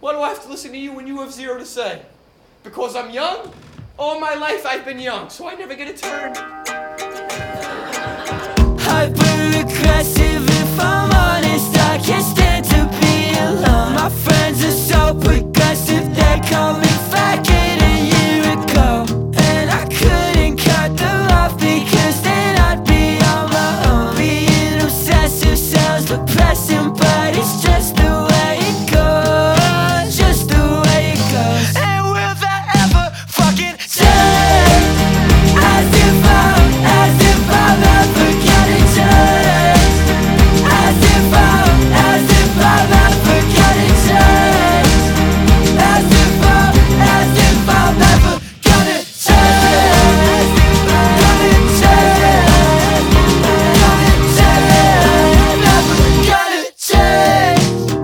Why do I have to listen to you when you have zero to say? Because I'm young? All my life I've been young, so I never get a turn. Hyper-aggressive, if I'm honest, I can't stand to be alone. My friends are so progressive, they call me faggot a year ago. And I couldn't cut them off because then I'd be on my own. Being obsessive sounds depressing, but it's just the way it goes. Just the way it goes. And will that ever fucking change? As if I'm ever gonna change. As if I'm ever gonna change. As if I'm ever gonna change. Gonna change. Never gonna change.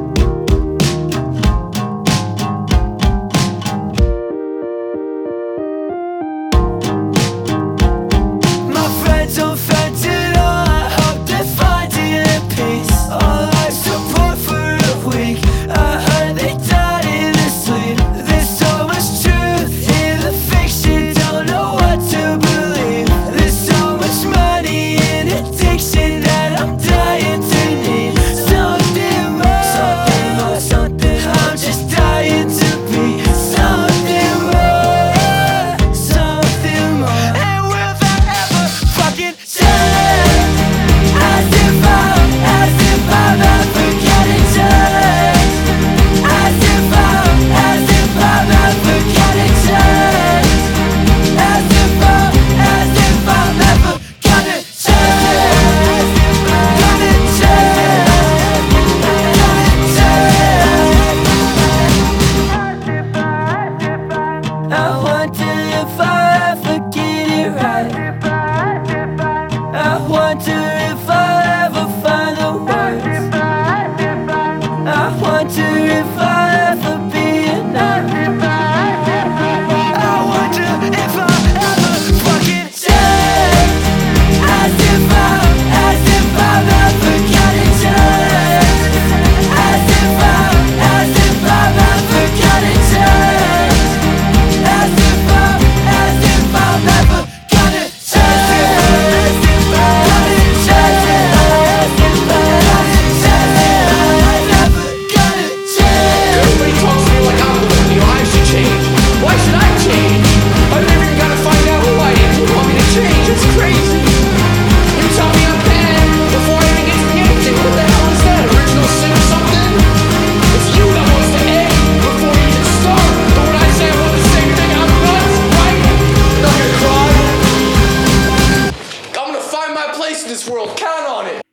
My friends don't friends at all. I hope they find inner peace. All life support for a week. I heard they died in their sleep. There's so much truth in the fiction. Don't know what to believe. There's so much money in addiction that I'm dying to need something more. Something more, something. I'm just dying to be something more. Something more. And will that ever fucking change? As if I'm ever gonna change. As if I'm ever gonna change. As if I'm ever gonna change. Gonna change. I wonder if I ever get it right. I wonder if I ever find the words. I wonder if I ever be enough. I wonder if I ever fucking change. As if I'm ever gonna change. As if I'm ever gonna change. As if I'm ever gonna change. Everybody talks to me like I'm the I should change. Why should I change? I've never even gotta find out who I am. You want me to change? It's crazy. You tell me I'm bad before I even get to the anything. What the hell is that? Original sin or something? It's you that wants to end before you even start. But when I say I want the same thing, I'm nuts, right? I'm not gonna cry. I'm gonna find my place in this world. Count on it.